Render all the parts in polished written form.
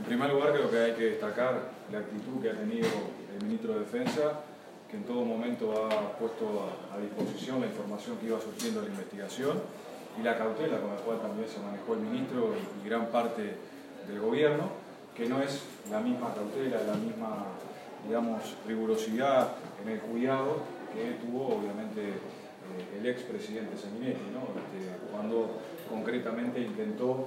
En primer lugar, creo que hay que destacar la actitud que ha tenido el ministro de Defensa, que en todo momento ha puesto a disposición la información que iba surgiendo de la investigación y la cautela con la cual también se manejó el ministro y gran parte del gobierno, que no es la misma cautela, la misma, digamos, rigurosidad en el cuidado que tuvo obviamente el expresidente Sanguinetti, ¿no? Cuando concretamente intentó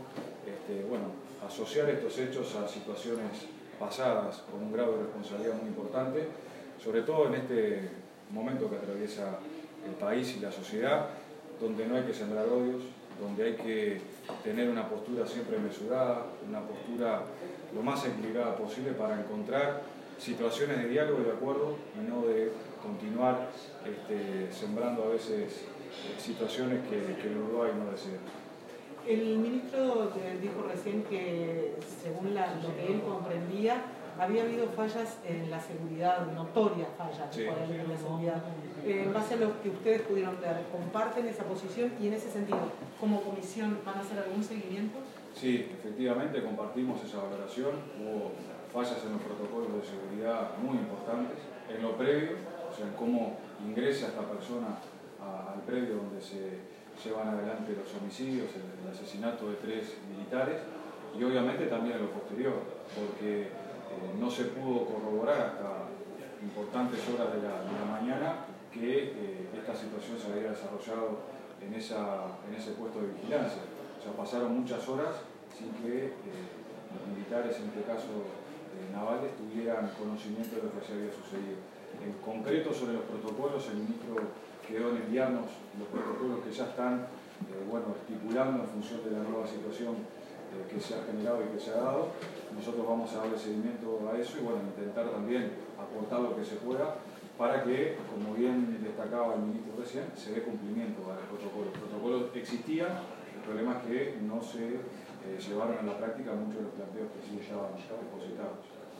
asociar estos hechos a situaciones pasadas con un grado de responsabilidad muy importante, sobre todo en este momento que atraviesa el país y la sociedad, donde no hay que sembrar odios, donde hay que tener una postura siempre mesurada, una postura lo más equilibrada posible para encontrar situaciones de diálogo y de acuerdo y no de continuar sembrando a veces situaciones que el Uruguay no desea. El ministro dijo recién que, según lo que él comprendía, había habido fallas en la seguridad, notorias fallas en la seguridad. En base a lo que ustedes pudieron ver, ¿comparten esa posición? Y en ese sentido, como comisión, ¿van a hacer algún seguimiento? Sí, efectivamente compartimos esa valoración. Hubo fallas en los protocolos de seguridad muy importantes, en lo previo, o sea, en cómo ingresa esta persona al predio donde se llevan adelante los homicidios, el asesinato de 3 militares, y obviamente también en lo posterior, porque no se pudo corroborar hasta importantes horas de la mañana que esta situación se había desarrollado en ese puesto de vigilancia. O sea, pasaron muchas horas sin que los militares, en este caso navales, tuvieran conocimiento de lo que se había sucedido. En concreto, sobre los protocolos, el ministro quedó en enviarnos los protocolos que ya están estipulando en función de la nueva situación que se ha generado y que se ha dado. Nosotros vamos a darle seguimiento a eso y intentar también aportar lo que se pueda para que, como bien destacaba el ministro recién, se dé cumplimiento a los protocolos. Los protocolos existían, el problema es que no se llevaron a la práctica muchos de los planteos que sí estaban depositados.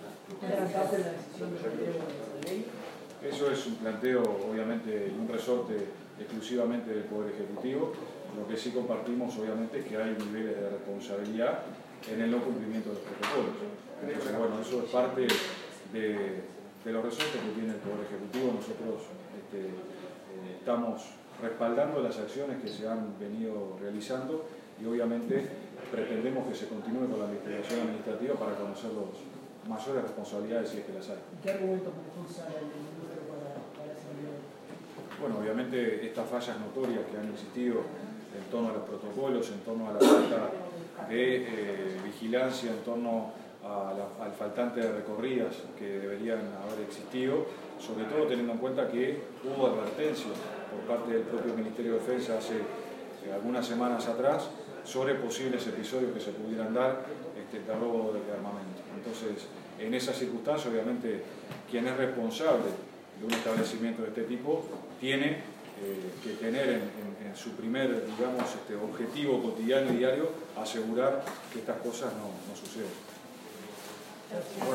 Eso es un planteo, obviamente, un resorte exclusivamente del Poder Ejecutivo. Lo que sí compartimos, obviamente, es que hay niveles de responsabilidad en el no cumplimiento de los protocolos. Entonces, eso es parte de los resortes que tiene el Poder Ejecutivo. Nosotros estamos respaldando las acciones que se han venido realizando y, obviamente, pretendemos que se continúe con la investigación administrativa para conocer las mayores responsabilidades si es que las hay. ¿Qué argumento propulsa el ministro para seguridad? Bueno, obviamente estas fallas notorias que han existido en torno a los protocolos, en torno a la falta de vigilancia, en torno al faltante de recorridas que deberían haber existido, sobre todo teniendo en cuenta que hubo advertencias por parte del propio Ministerio de Defensa hace algunas semanas atrás sobre posibles episodios que se pudieran dar de robo de armamento. Entonces, en esas circunstancias, obviamente, quien es responsable de un establecimiento de este tipo tiene que tener en su primer, objetivo cotidiano y diario asegurar que estas cosas no sucedan.